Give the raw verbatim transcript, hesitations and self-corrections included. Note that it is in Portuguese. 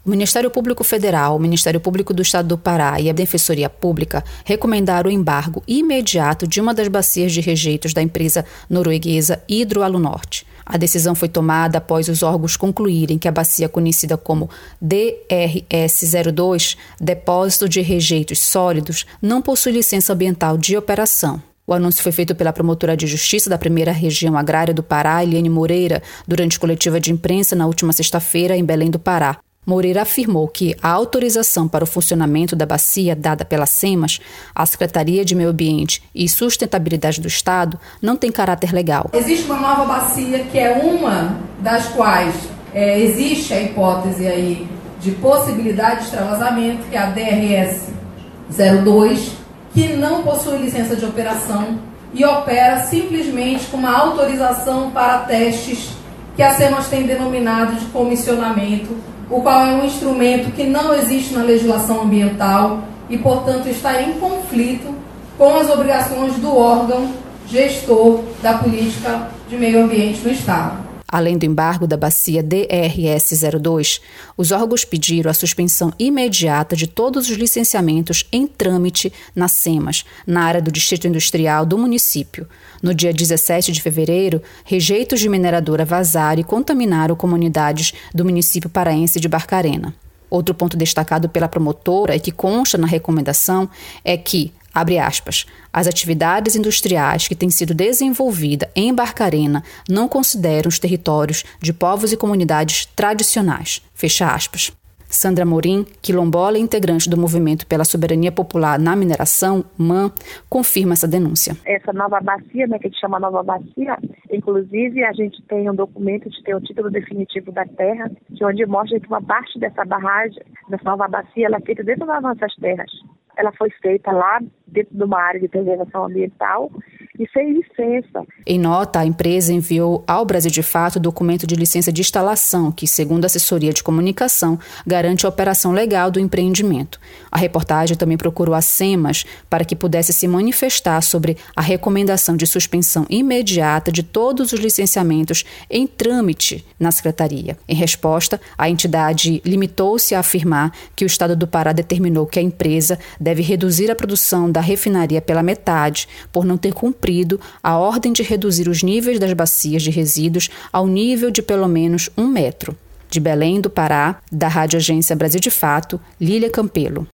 O Ministério Público Federal, o Ministério Público do Estado do Pará e a Defensoria Pública recomendaram o embargo imediato de uma das bacias de rejeitos da empresa norueguesa Hidroalunorte. A decisão foi tomada após os órgãos concluírem que a bacia conhecida como D R S zero dois, Depósito de Rejeitos Sólidos, não possui licença ambiental de operação. O anúncio foi feito pela promotora de justiça da primeira região agrária do Pará, Eliane Moreira, durante coletiva de imprensa na última sexta-feira em Belém do Pará. Moreira afirmou que a autorização para o funcionamento da bacia dada pela SEMAS, a Secretaria de Meio Ambiente e Sustentabilidade do Estado, não tem caráter legal. Existe uma nova bacia que é uma das quais é, existe a hipótese aí de possibilidade de extravasamento, que é a D R S zero dois, que não possui licença de operação e opera simplesmente com uma autorização para testes que a SEMAS tem denominado de comissionamento, o qual é um instrumento que não existe na legislação ambiental e, portanto, está em conflito com as obrigações do órgão gestor da política de meio ambiente no Estado. Além do embargo da bacia D R S zero dois, os órgãos pediram a suspensão imediata de todos os licenciamentos em trâmite na SEMAS, na área do Distrito Industrial do município. No dia dezessete de fevereiro, rejeitos de mineradora vazaram e contaminaram comunidades do município paraense de Barcarena. Outro ponto destacado pela promotora e que consta na recomendação é que, abre aspas, as atividades industriais que têm sido desenvolvidas em Barcarena não consideram os territórios de povos e comunidades tradicionais, fecha aspas. Sandra Morim, quilombola e integrante do Movimento pela Soberania Popular na Mineração, M A M, confirma essa denúncia. Essa nova bacia, né, que a gente chama nova bacia, inclusive a gente tem um documento de ter o título definitivo da terra, de onde mostra que uma parte dessa barragem, dessa nova bacia, ela é feita dentro das nossas terras. Ela foi feita lá dentro de uma área de preservação ambiental e sem licença. Em nota, a empresa enviou ao Brasil de Fato o documento de licença de instalação, que, segundo a assessoria de comunicação, garante a operação legal do empreendimento. A reportagem também procurou a SEMAS para que pudesse se manifestar sobre a recomendação de suspensão imediata de todos os licenciamentos em trâmite na Secretaria. Em resposta, a entidade limitou-se a afirmar que o Estado do Pará determinou que a empresa deve reduzir a produção da refinaria pela metade, por não ter cumprido a ordem de reduzir os níveis das bacias de resíduos ao nível de pelo menos um metro. De Belém do Pará, da Rádio Agência Brasil de Fato, Lília Campelo.